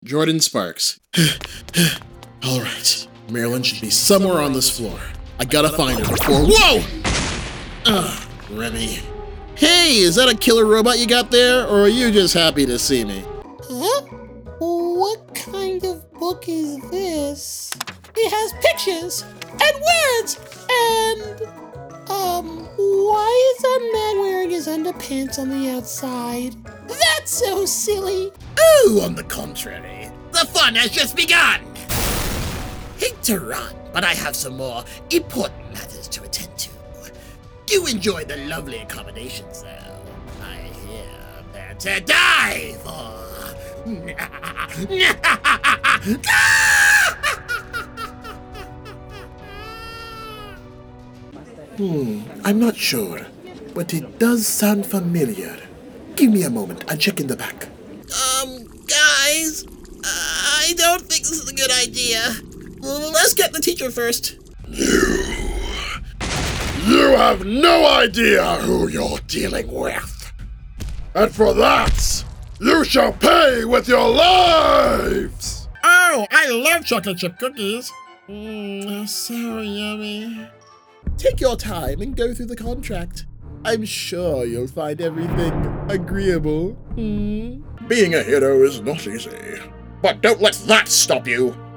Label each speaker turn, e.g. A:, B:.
A: Jordan Sparks. All right, Marilyn should be somewhere on this floor. I gotta find her before— Whoa! Ugh, Remy. Hey, is that a killer robot you got there, or are you just happy to see me?
B: Huh? What kind of book is this? It has pictures and words and why is a man wearing his underpants on the outside? That's so silly.
C: Oh, on the contrary, the fun has just begun. Hate to run, but I have some more important matters to attend to. Do enjoy the lovely accommodations, though. I hear they're to die for.
A: I'm not sure, but it does sound familiar. Give me a moment, I'll check in the back.
C: Guys, I don't think this is a good idea. Let's get the teacher first.
D: You have no idea who you're dealing with. And for that, you shall pay with your lives!
A: Oh, I love chocolate chip cookies. So yummy. Take your time and go through the contract. I'm sure you'll find everything agreeable.
D: Being a hero is not easy. But don't let that stop you.